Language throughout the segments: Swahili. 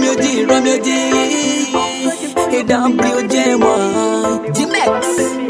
Romeo G, Romeo G. Hey, WJ1, G-Max.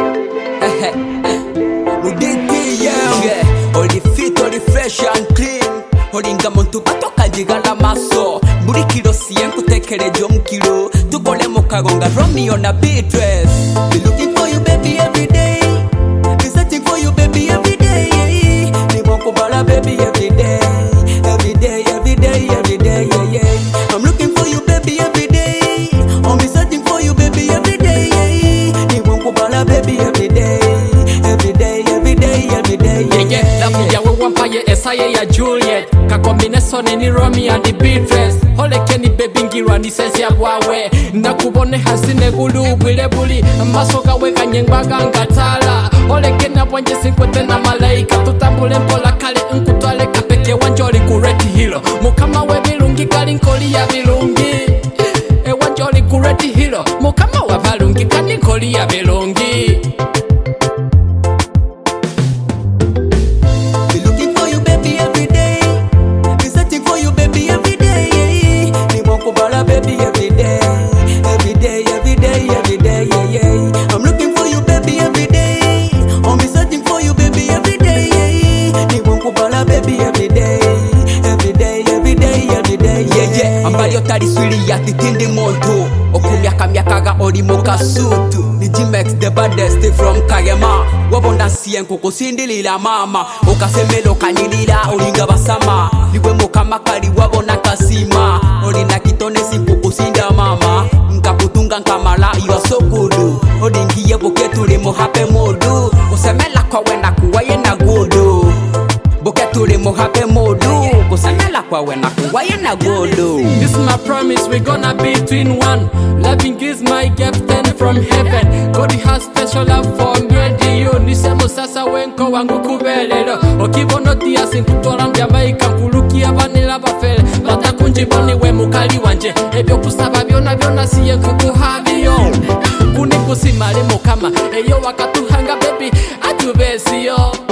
We did it, yeah. All the fit, all the fresh and clean. Holinga muntu batoka jigala maso. Buri kilo sien kutekele jom kilo. Tukole mokagonga Romeo na Beatrice. Be looking for you baby every day. Be searching for you baby every day. Ni moko bala baby every day. Every day, every day, every day, yeah, yeah. I'm looking for you baby every day. I'm be searching for you baby every day, yeah. Ni moko bala baby every day. Every day, every day, every day, yeah, yeah. Lafu ya wewampaye esaye ya Juliet. Ka combination ni Romeo and the Beatrice. Holeke ni baby ngirwa ni sense ya bwawe. Nakubone hasine gulu bwile buli. Masoka weka nyengbaga ngatala. Holeke na bwanje sinkwete na malaika. Tutambule mpola kale nkutwale kapeke wanjoli kureti hilo. Mukama we bilungi kali nkoli ya bilungi. Wanjoli kureti hilo. Mukama wa balungi kali nkoli ya bilungi. Ambayo tari swili ya titindi monto. Okumyaka myakaga ori moka sutu. Ni G-Max the baddest from Kagema. Wabonda sien koko sindilila mama. Okasemelo kanyilila olinga basama. Liwe moka makari wabona kasima. Olina kitone simpoko sinda mama. Nkakutunga nkamala iwa sokudu. Odingiye boketule mohape modu. Osemela kwa wena kuwaye na gudu. Boketule mohape modu. Osemela kwa wena kuwaye na gudu. This is my promise, we're gonna be twin one. Loving is my gift and from heaven. God has special love for me and you. Nisemo sasa wenko wangu kubelelo. Okibono tia sinkutola mjamaika. Nkulukia vanila bafele. Bata kunjiboni we mukali wanje. Ebyo kusaba byona siye kukuhabiyo. Kuni kusimale mukama. Eyo wakatuhanga baby atubesiyo.